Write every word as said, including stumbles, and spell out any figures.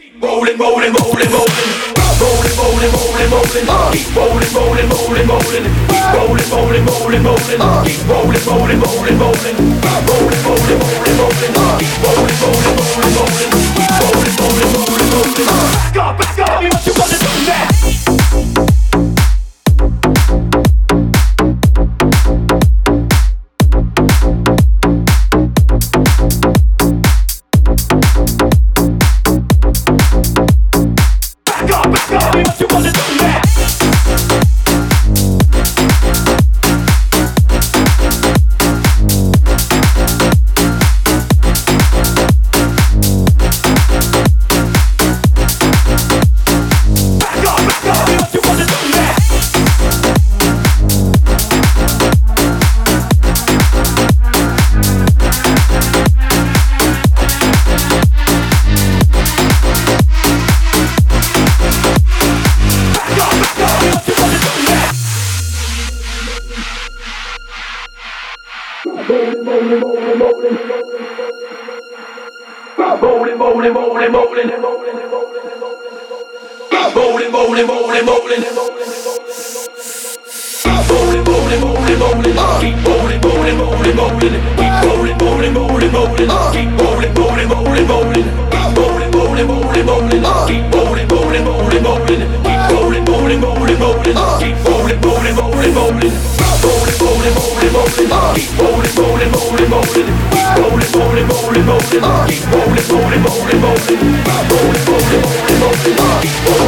Rolling, rolling, rolling, rolling. Rolling, rolling, rolling, rolling. Keep rolling, rolling, rolling, rolling. Keep rolling, rolling, rolling, rolling. Keep rolling, rolling, rolling, rolling. Rolling, rolling, rolling, rolling. Keep rolling, rolling, rolling, rolling. Keep rolling, rolling, rolling, rolling. Back up, back up. Tell me what you wanna do now. Rolling, rolling, rolling, rolling. Rolling, rolling, rolling, rolling. Rolling, rolling, rolling, rolling. Keep rolling, rolling, rolling, rolling. Keep rolling, rolling, rolling, rolling. Keep rolling, rolling, rolling, rolling. Rolling, rolling, rolling, rolling. Keep rolling, rolling, rolling, rolling. Keep rolling, rolling, rolling, rolling. Keep rolling, rolling, rolling, rolling. Rolling, rolling, rolling, rolling. Keep rolling, rolling, rolling, rolling. Keep rolling, rolling, rolling, rolling. Keep rolling, rolling, rolling, rolling. Rolling, rolling, rolling, rolling. Keep rolling.